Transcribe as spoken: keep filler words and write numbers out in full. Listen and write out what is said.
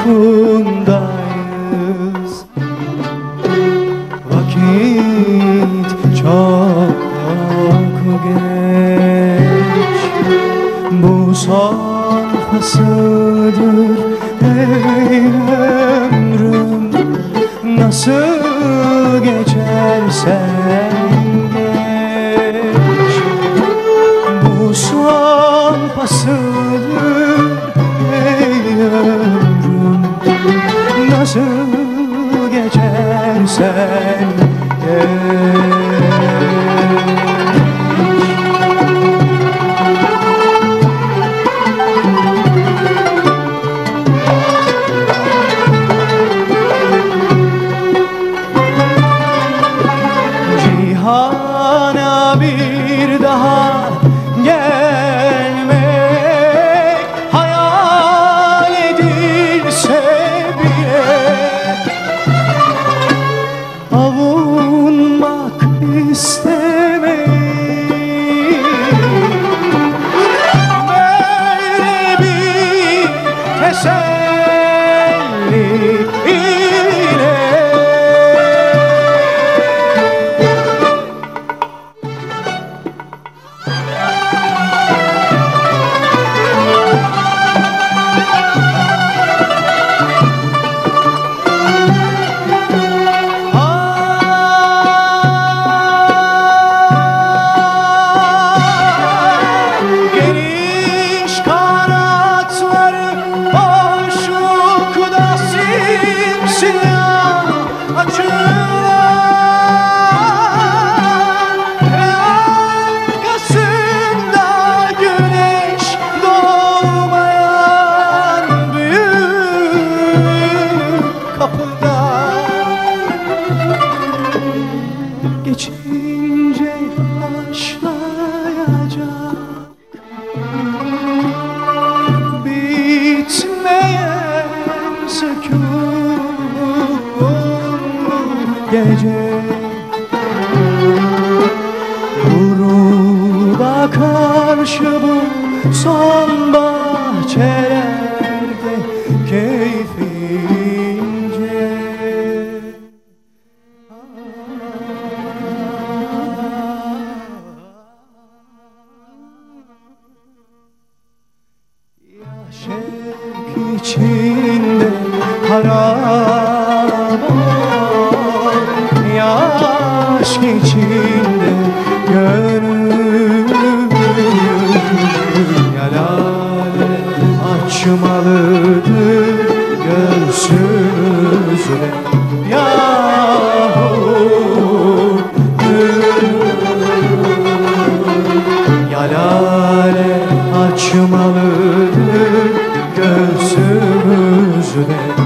ufkundayız. Vakit çok geç, bu son fasıldır ey ömrüm. Nasıl geçersen geç, bu son fasıldır ey ömrüm. Nasıl geçersen geç. Cihana bir daha gelmek hayal edilse bile, avunmak istemeyiz. Böyle bir teselli ile geçince başlayacak bitmeyen sükûnlu gece. Gruba karşı bu son bahçelerde keyfince şevk içinde haram ol, yaş içinde gönül yalale açmalıdır göğsümüzde yahut yalale açmalıdır göğsümüzde.